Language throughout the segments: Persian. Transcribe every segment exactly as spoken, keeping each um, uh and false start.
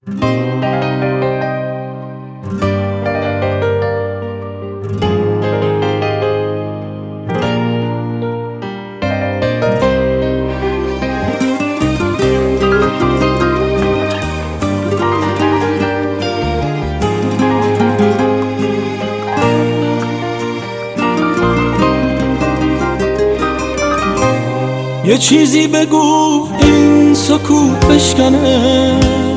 یه چیزی بگو این سکوت بشکنه،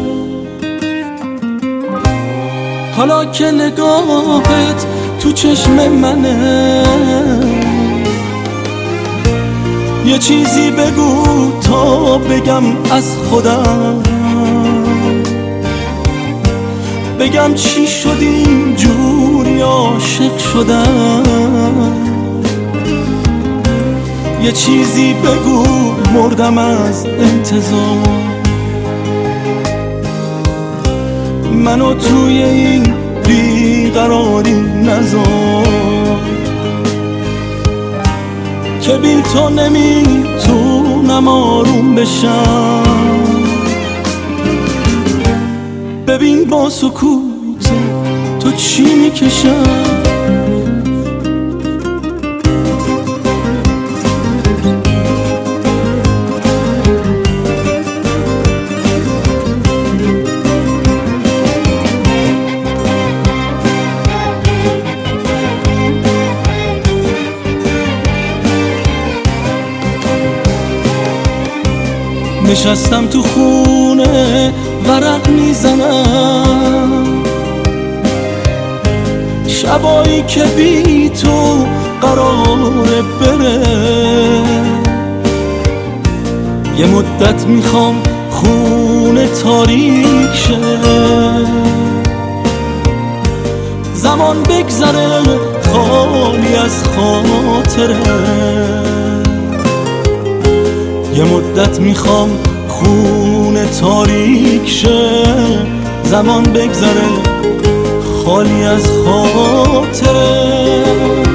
حالا که نگاهت تو چشم منه. یه چیزی بگو تا بگم از خودم، بگم چی شد اینجوری عاشق شدم. یه چیزی بگو مردم از انتظار، منو توی این بیقراری نذار، که بی تو نمیتونم آروم بشم. ببین با سکوت تو چی میکشم. نشستم تو خونه ورق میزنم، شبایی که بی تو قراره بره. یه مدت میخوام خونه تاریک شه، زمان بگذره خالی از خاطره. یه مدت میخوام خونه تاریک شه، زمان بگذره خالی از خاطره.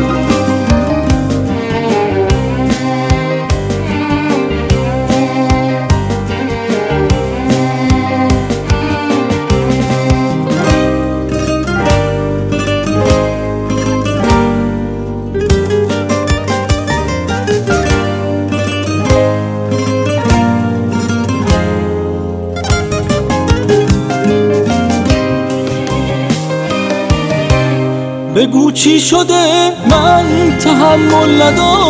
بگو چی شده من تحمل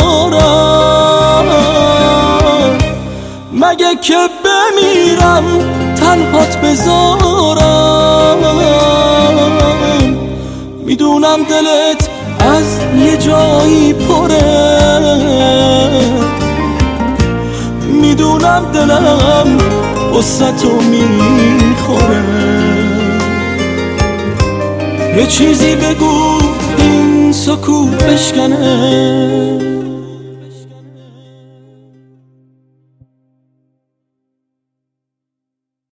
ندارم، مگه که بمیرم تنهات بذارم. میدونم دلت از یه جایی پره، میدونم دلم قصتو میخوره. یه چیزی بگو این سکوت بشکنه،